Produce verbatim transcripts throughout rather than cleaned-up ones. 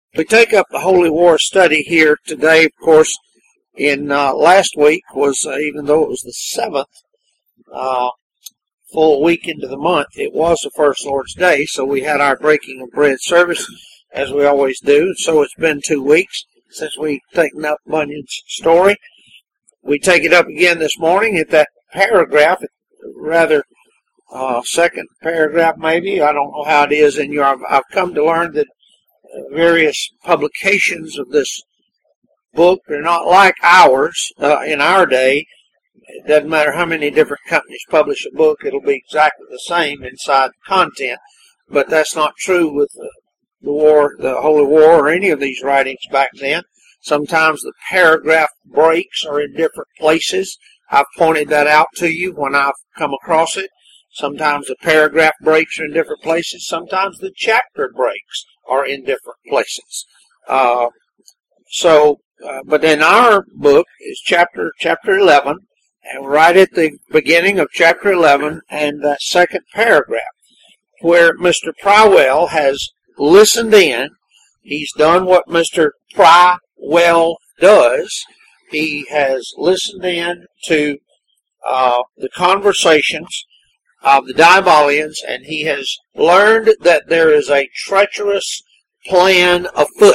We take up the Holy War study here today. Of course, in uh, last week was, uh, even though it was the seventh uh, full week into the month, it was the first Lord's Day, so we had our breaking of bread service, as we always do. So it's been two weeks since we've taken up Bunyan's story. We take it up again this morning at that paragraph, rather uh, second paragraph maybe. I don't know how it is in your, I've, I've come to learn that various publications of this book are not like ours uh, in our day. It doesn't matter how many different companies publish a book, it'll be exactly the same inside the content. But that's not true with the, the war, the Holy War, or any of these writings back then. Sometimes the paragraph breaks are in different places. I've pointed that out to you when I've come across it. Sometimes the paragraph breaks are in different places. Sometimes the chapter breaks are in different places. Uh, so, uh, but in our book is chapter chapter eleven, and right at the beginning of chapter eleven and that second paragraph, where Mister Prywell has listened in. He's done what Mister Prywell does. He has listened in to uh, the conversations of the Diabolians, and he has learned that there is a treacherous plan afoot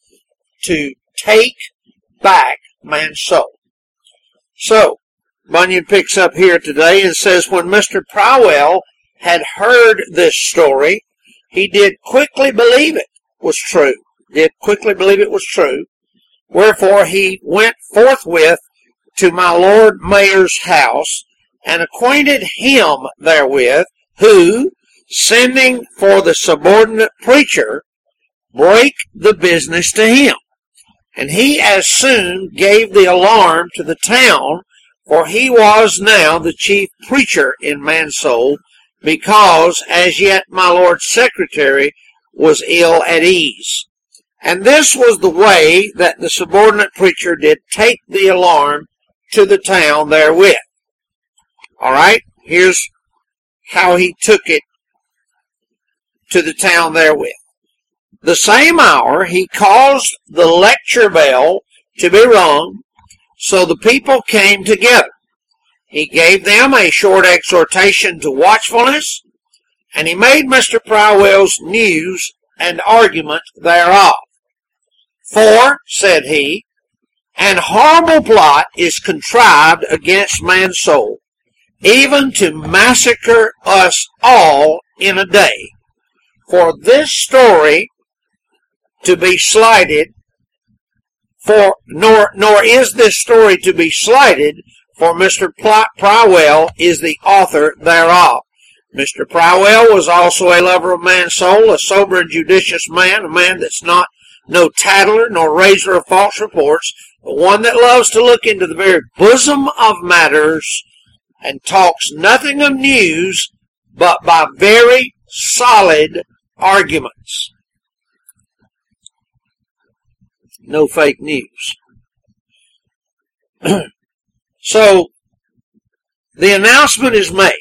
to take back man's soul. So, Bunyan picks up here today and says, when Mister Prywell had heard this story, he did quickly believe it was true. Did quickly believe it was true. Wherefore he went forthwith to my Lord Mayor's house, and acquainted him therewith, who, sending for the subordinate preacher, brake the business to him. And he as soon gave the alarm to the town, for he was now the chief preacher in Mansoul, because as yet my Lord's secretary was ill at ease. And this was the way that the subordinate preacher did take the alarm to the town therewith. All right, here's how he took it to the town therewith. The same hour he caused the lecture bell to be rung, so the people came together. He gave them a short exhortation to watchfulness, and he made Mister Prywell's news and argument thereof. For, said he, an horrible plot is contrived against man's soul, even to massacre us all in a day. For this story to be slighted, for nor nor is this story to be slighted, for Mister Prywell is the author thereof. Mister Prywell was also a lover of man's soul, a sober and judicious man, a man that's not no tattler nor raiser of false reports, but one that loves to look into the very bosom of matters, and talks nothing of news, but by very solid arguments. No fake news. So, the announcement is made.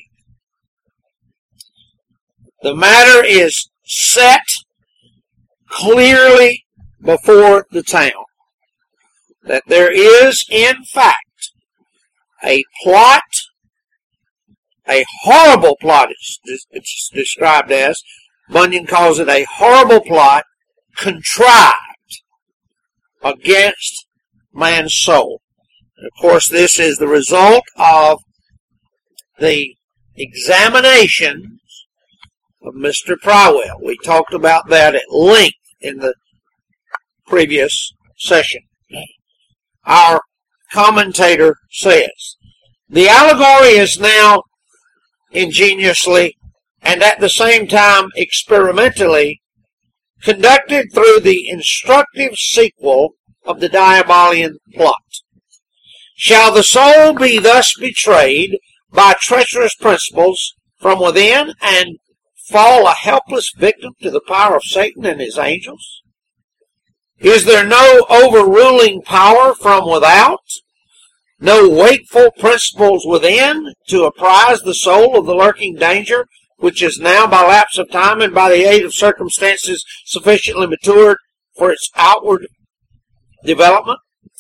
The matter is set clearly before the town, that there is, in fact, a plot, a horrible plot, it's described as, Bunyan calls it a horrible plot, contrived against man's soul. And of course, this is the result of the examinations of Mister Prywell. We talked about that at length in the previous session. Our commentator says, the allegory is now ingeniously and at the same time experimentally conducted through the instructive sequel of the Diabolian plot. Shall the soul be thus betrayed by treacherous principles from within and fall a helpless victim to the power of Satan and his angels? Is there no overruling power from without? No wakeful principles within to apprise the soul of the lurking danger, which is now by lapse of time and by the aid of circumstances sufficiently matured for its outward development?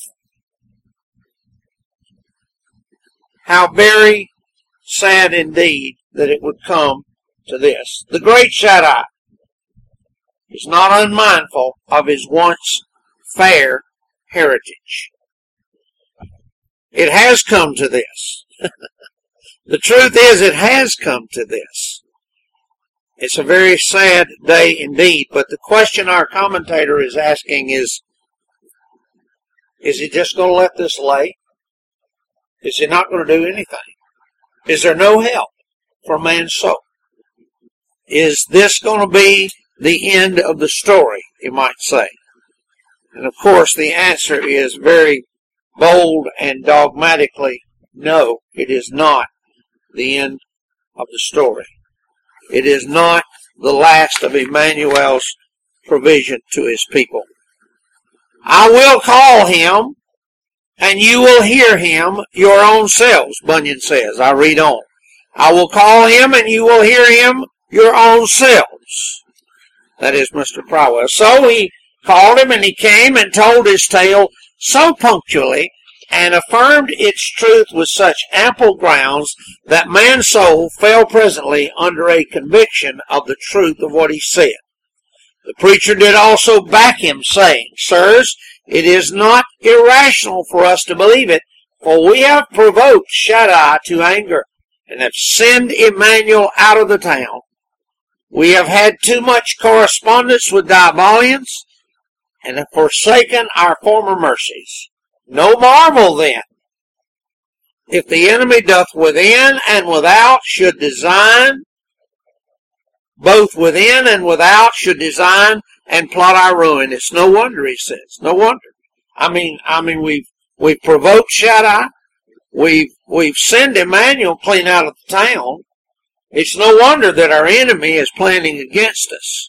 How very sad indeed that it would come to this. The great Shaddai is not unmindful of his once fair heritage. It has come to this. The truth is, it has come to this. It's a very sad day indeed, but the question our commentator is asking is, is he just going to let this lay? Is he not going to do anything? Is there no help for man's soul? Is this going to be the end of the story, you might say? And of course the answer is very bold and dogmatically, no, it is not the end of the story. It is not the last of Emmanuel's provision to his people. I will call him, and you will hear him your own selves, Bunyan says. I read on. I will call him, and you will hear him your own selves. That is Mister Prywell. So he called him, and he came and told his tale so punctually, and affirmed its truth with such ample grounds, that man's soul fell presently under a conviction of the truth of what he said. The preacher did also back him, saying, Sirs, it is not irrational for us to believe it, for we have provoked Shaddai to anger, and have sent Emmanuel out of the town. We have had too much correspondence with Diabolians, and have forsaken our former mercies. No marvel then, if the enemy doth within and without should design, both within and without should design and plot our ruin. It's no wonder, he says. No wonder. I mean, I mean, we've we've provoked Shaddai. We've we've sent Emmanuel clean out of the town. It's no wonder that our enemy is planning against us.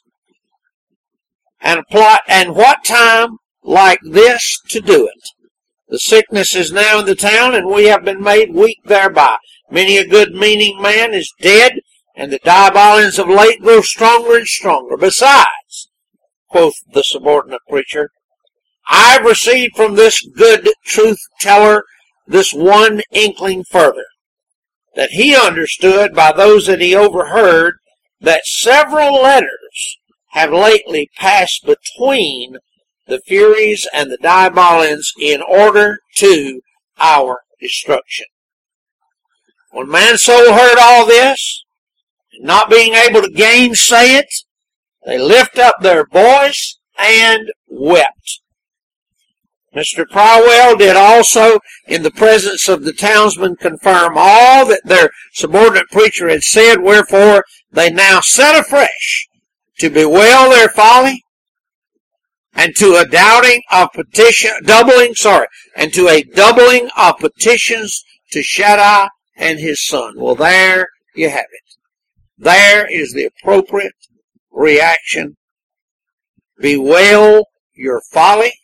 And a plot, and what time like this to do it? The sickness is now in the town, and we have been made weak thereby. Many a good meaning man is dead, and the Diabolians of late grow stronger and stronger. Besides, quoth the subordinate preacher, I have received from this good truth-teller this one inkling further, that he understood by those that he overheard that several letters have lately passed between the Furies and the Diabolians in order to our destruction. When man's soul heard all this, and not being able to gainsay it, they lift up their voice and wept. Mister Prywell did also, in the presence of the townsmen, confirm all that their subordinate preacher had said, wherefore they now set afresh to bewail their folly, and to a doubting of petition, doubling, sorry, and to a doubling of petitions to Shaddai and his son. Well, there you have it. There is the appropriate reaction. Bewail your folly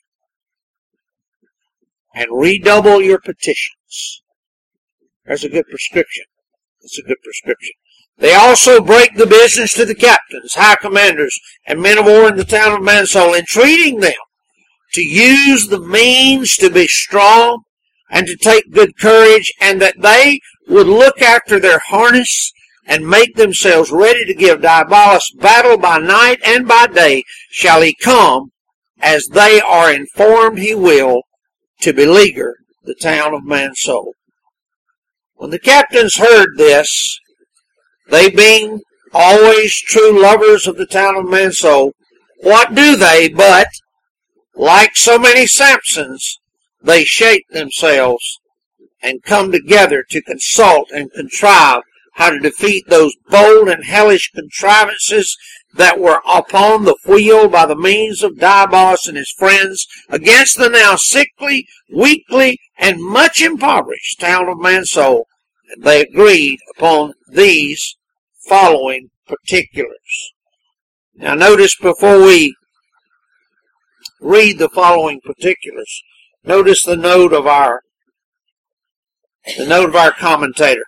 and redouble your petitions. There's a good prescription. It's a good prescription. They also break the business to the captains, high commanders, and men of war in the town of Mansoul, entreating them to use the means to be strong and to take good courage, and that they would look after their harness and make themselves ready to give Diabolus battle by night and by day, shall he come, as they are informed he will, to beleaguer the town of Mansoul. When the captains heard this, they being always true lovers of the town of Mansoul, what do they but, like so many Samsons, they shape themselves and come together to consult and contrive how to defeat those bold and hellish contrivances that were upon the wheel by the means of Diabolus and his friends against the now sickly, weakly, and much impoverished town of Mansoul. And they agreed upon these following particulars. Now notice, before we read the following particulars, notice the note of our the note of our commentator.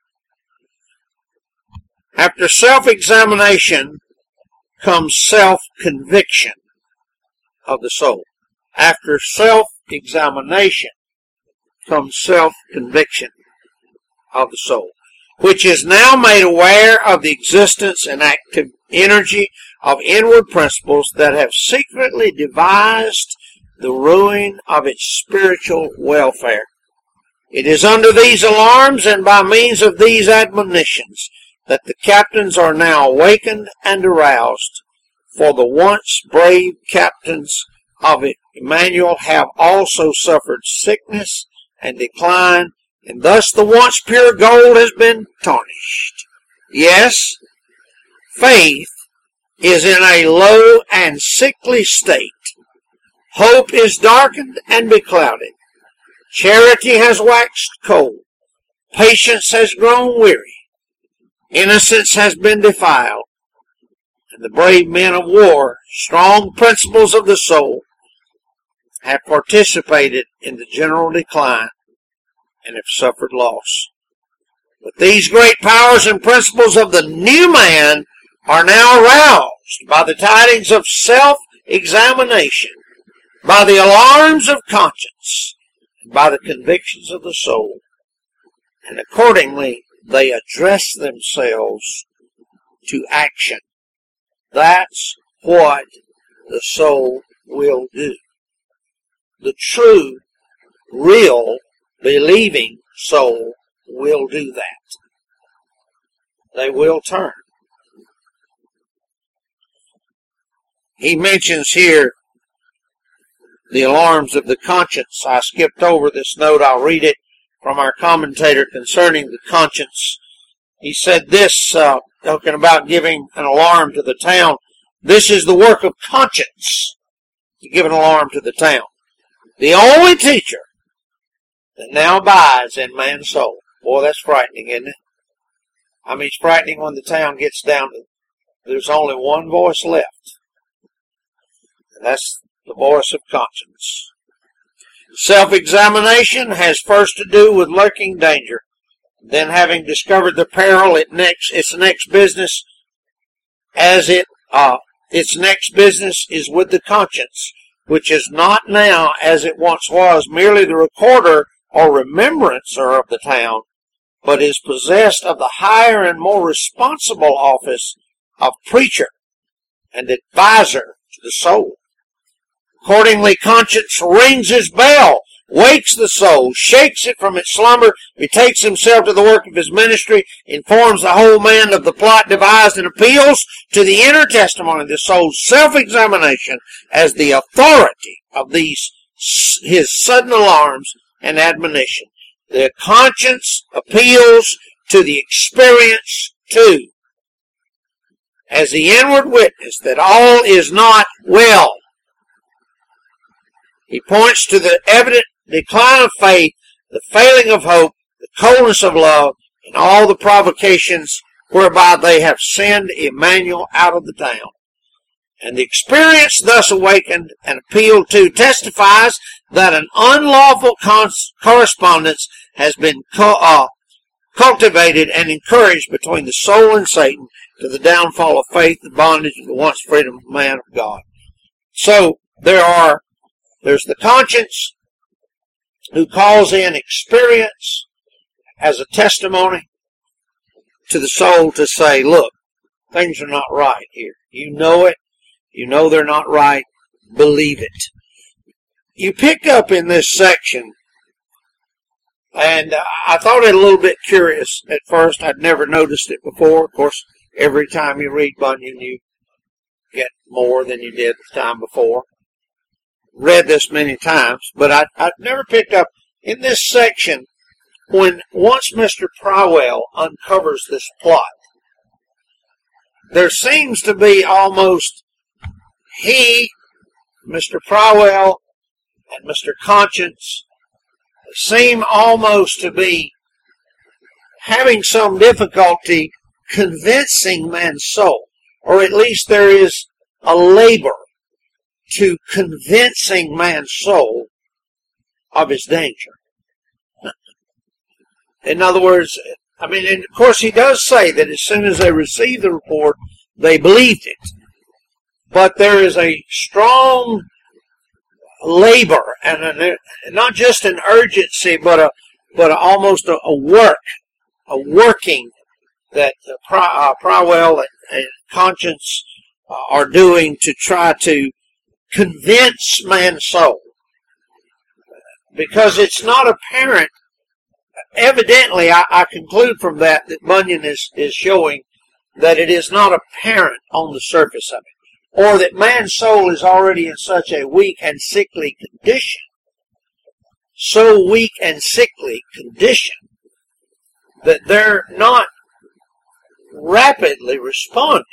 After self-examination comes self-conviction. of the soul. After self-examination comes self-conviction of the soul, which is now made aware of the existence and active energy of inward principles that have secretly devised the ruin of its spiritual welfare. It is under these alarms and by means of these admonitions that the captains are now awakened and aroused, for the once brave captains of Emmanuel have also suffered sickness and decline, and thus the once pure gold has been tarnished. Yes, faith is in a low and sickly state. Hope is darkened and beclouded. Charity has waxed cold. Patience has grown weary. Innocence has been defiled. And the brave men of war, strong principles of the soul, have participated in the general decline and have suffered loss. But these great powers and principles of the new man are now aroused by the tidings of self-examination, by the alarms of conscience, and by the convictions of the soul, and accordingly they address themselves to action. That's what the soul will do. The true, real, believing soul will do that. They will turn. He mentions here the alarms of the conscience. I skipped over this note. I'll read it from our commentator concerning the conscience. He said this, uh, talking about giving an alarm to the town. This is the work of conscience, to give an alarm to the town. The only teacher that now abides in man's soul. Boy, that's frightening, isn't it? I mean, it's frightening when the town gets down to there's only one voice left. And that's the voice of conscience. Self-examination has first to do with lurking danger. Then, having discovered the peril, it next, its next business, as it, uh, its next business is with the conscience, which is not now, as it once was, merely the recorder or remembrancer of the town, but is possessed of the higher and more responsible office of preacher and advisor to the soul. Accordingly, conscience rings his bell, wakes the soul, shakes it from its slumber, betakes himself to the work of his ministry, informs the whole man of the plot devised, and appeals to the inner testimony of the soul's self-examination as the authority of these his sudden alarms and admonition. The conscience appeals to the experience too, as the inward witness that all is not well. He points to the evident decline of faith, the failing of hope, the coldness of love, and all the provocations whereby they have sent Emmanuel out of the town. And the experience thus awakened and appealed to testifies that an unlawful correspondence has been co- uh, cultivated and encouraged between the soul and Satan to the downfall of faith, the bondage of the once freedom of man of God. So there are, there's the conscience who calls in experience as a testimony to the soul to say, look, things are not right here. You know it. You know they're not right. Believe it. You pick up in this section, and I thought it a little bit curious at first. I'd never noticed it before. Of course, every time you read Bunyan, you get more than you did the time before. Read this many times, but I, I'd never picked up in this section when once Mister Prywell uncovers this plot. There seems to be almost he, Mister Prywell, and Mister Conscience seem almost to be having some difficulty convincing man's soul, or at least there is a labor to convincing man's soul of his danger. In other words, I mean, and of course he does say that as soon as they received the report, they believed it. But there is a strong labor, and an, not just an urgency, but a but a, almost a, a work, a working that uh, Prawell and, and Conscience uh, are doing to try to convince man's soul. Because it's not apparent, evidently I, I conclude from that that Bunyan is, is showing that it is not apparent on the surface of it, or that man's soul is already in such a weak and sickly condition, so weak and sickly condition, that they're not rapidly responding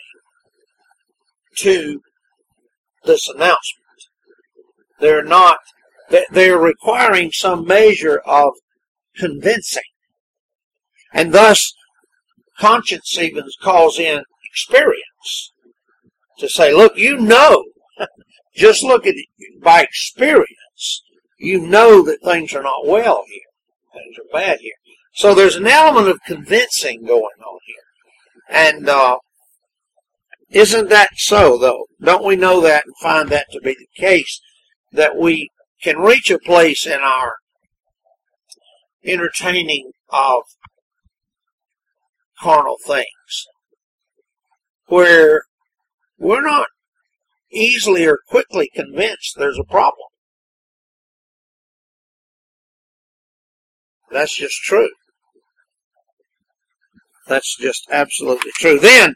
to this announcement. They're not, they're requiring some measure of convincing. And thus, Conscience even calls in experience to say, look, you know, just look at it by experience, you know that things are not well here. Things are bad here. So there's an element of convincing going on here. And uh, isn't that so, though? Don't we know that and find that to be the case, that we can reach a place in our entertaining of carnal things where we're not easily or quickly convinced there's a problem. That's just true. That's just absolutely true. Then,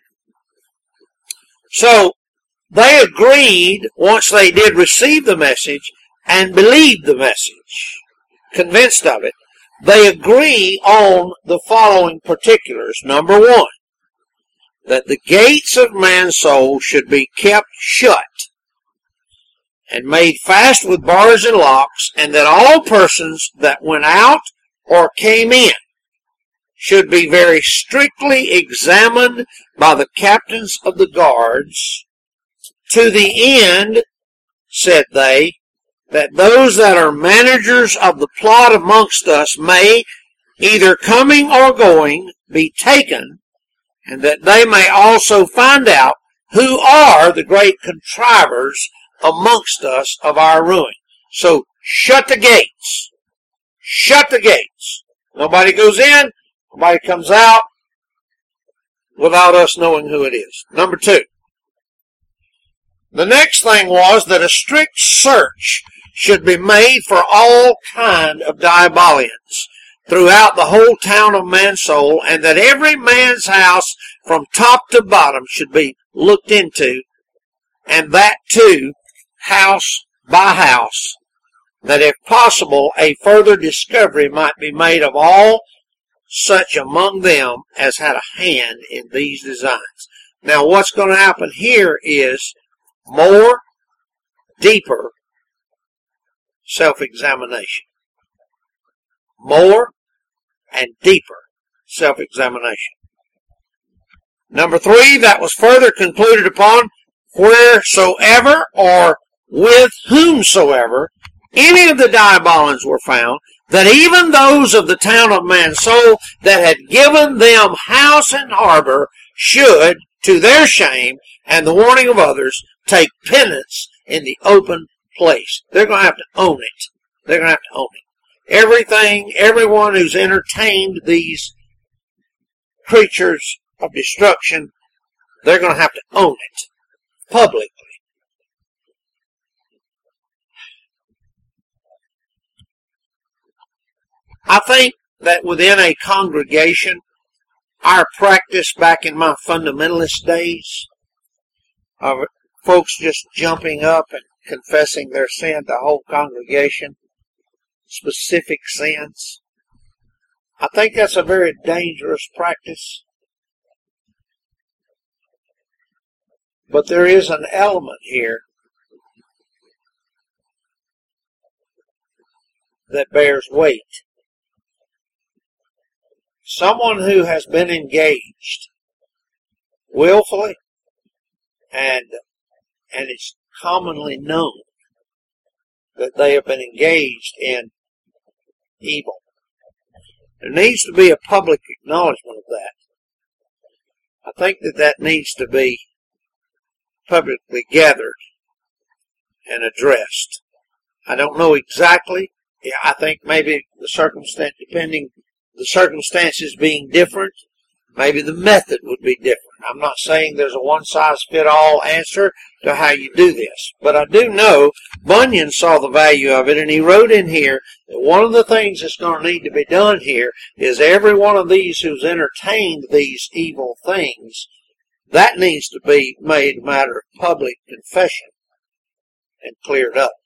so they agreed once they did receive the message and believed the message, convinced of it. They agree on the following particulars. Number one, that the gates of man's soul should be kept shut and made fast with bars and locks, and that all persons that went out or came in should be very strictly examined by the captains of the guards, to the end, said they, that those that are managers of the plot amongst us may, either coming or going, be taken, and that they may also find out who are the great contrivers amongst us of our ruin. So, shut the gates. Shut the gates. Nobody goes in, nobody comes out without us knowing who it is. Number two. The next thing was that a strict search should be made for all kind of diabolians throughout the whole town of Mansoul, and that every man's house from top to bottom should be looked into, and that too, house by house, that if possible a further discovery might be made of all such among them as had a hand in these designs. Now what's going to happen here is more, deeper self-examination. More and deeper self-examination. Number three, that was further concluded upon, wheresoever or with whomsoever any of the diabolans were found, that even those of the town of Mansoul that had given them house and harbor should, to their shame and the warning of others, take penance in the open place. They're going to have to own it. They're going to have to own it. Everything, everyone who's entertained these creatures of destruction, they're going to have to own it publicly. I think that within a congregation, our practice back in my fundamentalist days of folks just jumping up and confessing their sin to the whole congregation, specific sins, I think that's a very dangerous practice. But there is an element here that bears weight. Someone who has been engaged willfully, and and it's commonly known that they have been engaged in evil. There needs to be a public acknowledgement of that. I think that that needs to be publicly gathered and addressed I don't know exactly. I think maybe the circumstance, depending the circumstances being different, maybe the method would be different. I'm not saying there's a one-size-fit-all answer to how you do this. But I do know Bunyan saw the value of it, and he wrote in here that one of the things that's going to need to be done here is every one of these who's entertained these evil things, that needs to be made a matter of public confession and cleared up.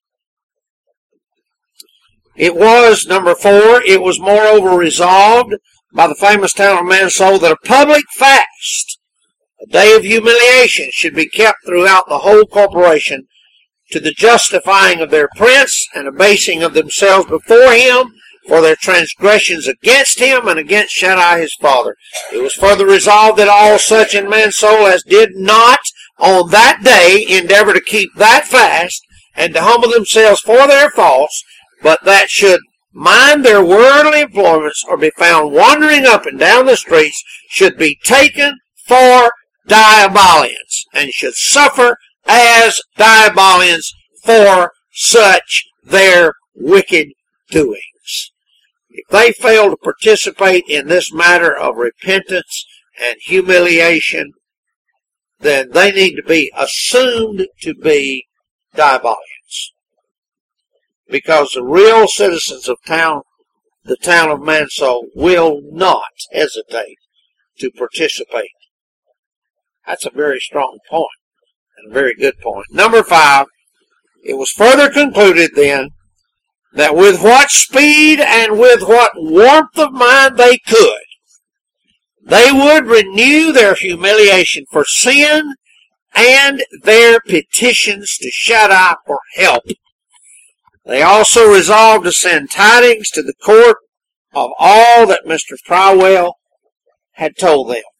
It was, number four, it was moreover resolved by the famous town of Mansoul that a public fast, a day of humiliation, should be kept throughout the whole corporation to the justifying of their prince and abasing of themselves before him for their transgressions against him and against Shaddai his father. It was further resolved that all such in Mansoul as did not on that day endeavor to keep that fast and to humble themselves for their faults, but that should mind their worldly employments or be found wandering up and down the streets, should be taken for Diabolians, and should suffer as Diabolians for such their wicked doings. If they fail to participate in this matter of repentance and humiliation, then they need to be assumed to be Diabolians. Because the real citizens of town, the town of Mansoul, will not hesitate to participate. That's a very strong point, and a very good point. Number five, it was further concluded then that with what speed and with what warmth of mind they could, they would renew their humiliation for sin and their petitions to Shaddai for help. They also resolved to send tidings to the court of all that Mister Prowell had told them.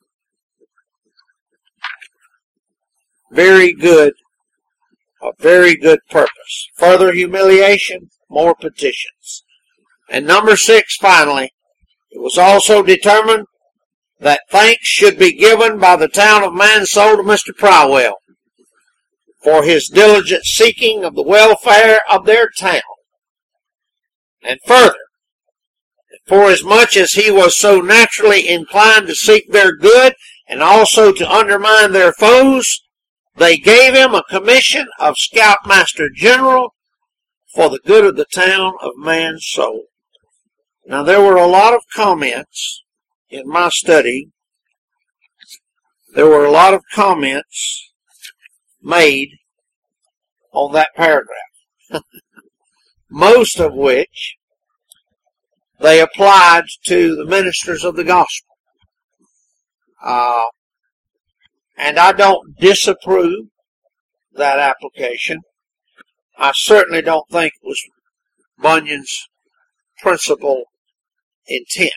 Very good, a very good purpose. Further humiliation, more petitions. And number six, finally, it was also determined that thanks should be given by the town of Mansoul to Mister Prowell for his diligent seeking of the welfare of their town. And further, forasmuch as he was so naturally inclined to seek their good and also to undermine their foes, they gave him a commission of Scoutmaster General for the good of the town of Mansoul. Now, there were a lot of comments in my study. There were a lot of comments made on that paragraph, most of which they applied to the ministers of the gospel. Uh, and I don't disapprove that application. I certainly don't think it was Bunyan's principal intent.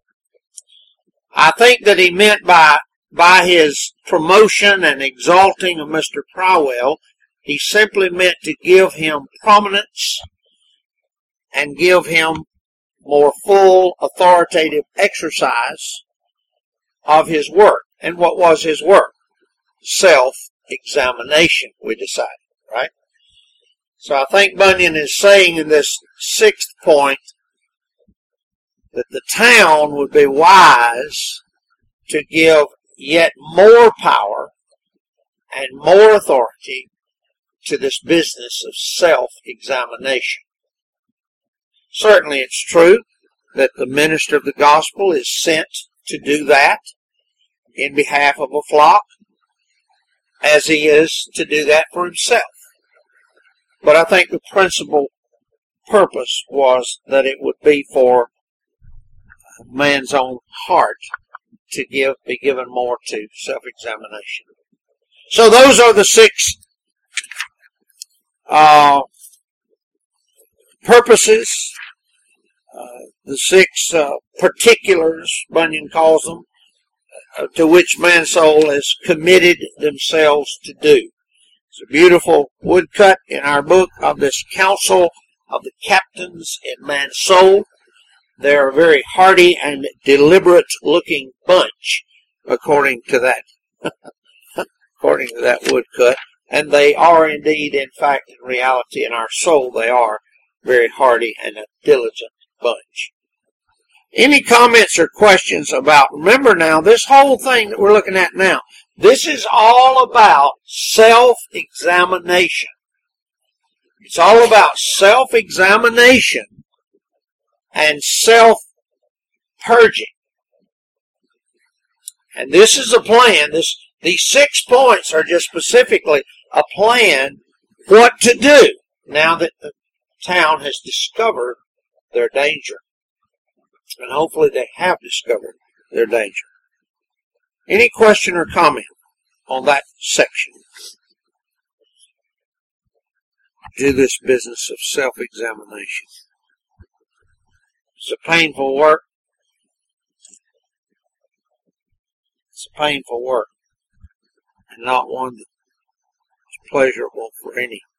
I think that he meant by by his promotion and exalting of Mister Prowell, he simply meant to give him prominence and give him more full authoritative exercise of his work. And what was his work? Self-examination, we decided, right? So I think Bunyan is saying in this sixth point that the town would be wise to give yet more power and more authority to this business of self-examination. Certainly it's true that the minister of the gospel is sent to do that in behalf of a flock, as he is to do that for himself. But I think the principal purpose was that it would be for man's own heart to give, be given more to self-examination. So those are the six uh, purposes, uh, the six uh, particulars, Bunyan calls them, uh, to which Mansoul has committed themselves to do. It's a beautiful woodcut in our book of this Council of the Captains in Mansoul. They're a very hearty and deliberate-looking bunch, according to that, according to that woodcut. And they are indeed, in fact, in reality, in our soul, they are very hardy and a diligent bunch. Any comments or questions about, remember now, this whole thing that we're looking at now, this is all about self-examination. It's all about self-examination and self-purging. And this is a plan. This, these six points are just specifically a plan what to do now that the town has discovered their danger. And hopefully they have discovered their danger. Any question or comment on that section? Do this business of self-examination. It's a painful work. It's a painful work, and not one that's pleasurable for any.